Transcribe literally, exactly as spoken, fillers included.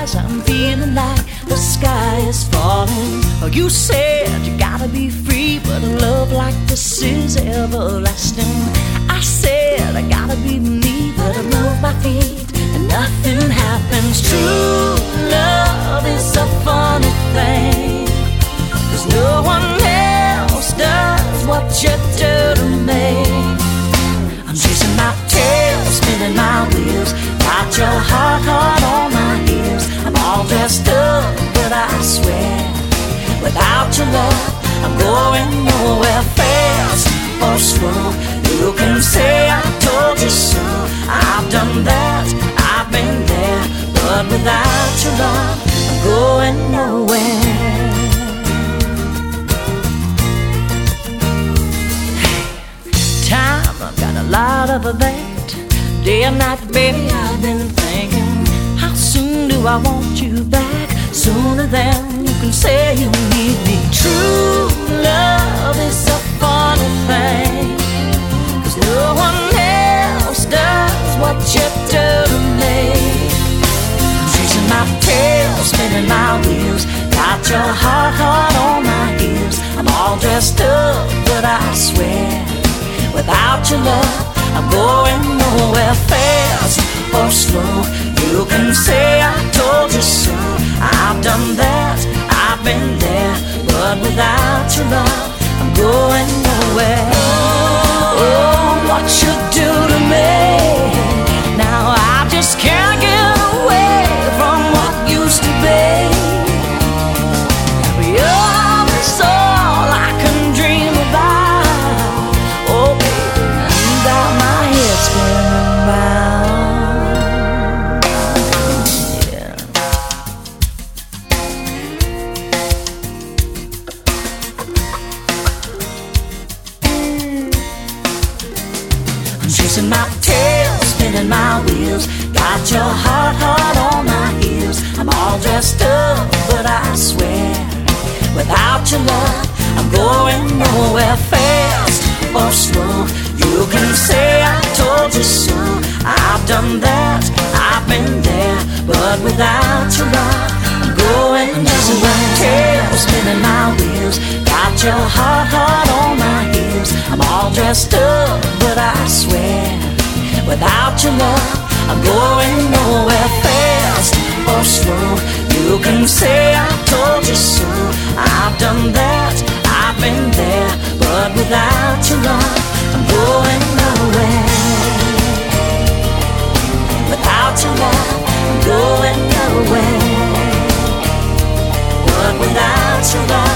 skies, I'm feeling like the sky is falling. Oh, you said you gotta be free, but a love like this is everlasting. I said I gotta be me, but I move my feet and nothing happens. True love is a funny thing, 'cause no one else does what you do to me. I'm chasing my tail, spinning my wheels, got your heart hard on my heels. I'm all dressed up, but I swear, without your love, I'm going nowhere. Fast or slow, you can say I told you so. I've done that, I've been there, but without your love, I'm going nowhere. Hey, time, I've got a lot of that. Day and night, baby, I've been thinking, how soon do I want you back? Sooner than you can say you need me. True love is a funny thing, 'cause no one else does what you do to me. I'm chasing my tail, spinning my wheels, got your heart hard on my heels. I'm all dressed up, but I swear, without your love, I'm going nowhere. Fast or slow, you can say I told you so. I've done that, I've been there, but without your love, I'm going nowhere. Oh, what you do to me, now I just can't get away from what used to be. You're just all I can dream about. Oh baby, you got my head spinning round. Chasing my tail, spinning my wheels, got your heart hard on my heels. I'm all dressed up, but I swear, without your love, I'm going nowhere. Fast or slow, you can say I told you so. I've done that, I've been there, but without your love, I'm going nowhere. Chasing my tail, spinning my wheels, got your heart hard on my heels. I'm all dressed up, but I swear, without your love, I'm going nowhere. Fast or slow, you can say I told you so. I've done that, I've been there, but without your love, I'm going nowhere. Without your love, I'm going nowhere. But without your love,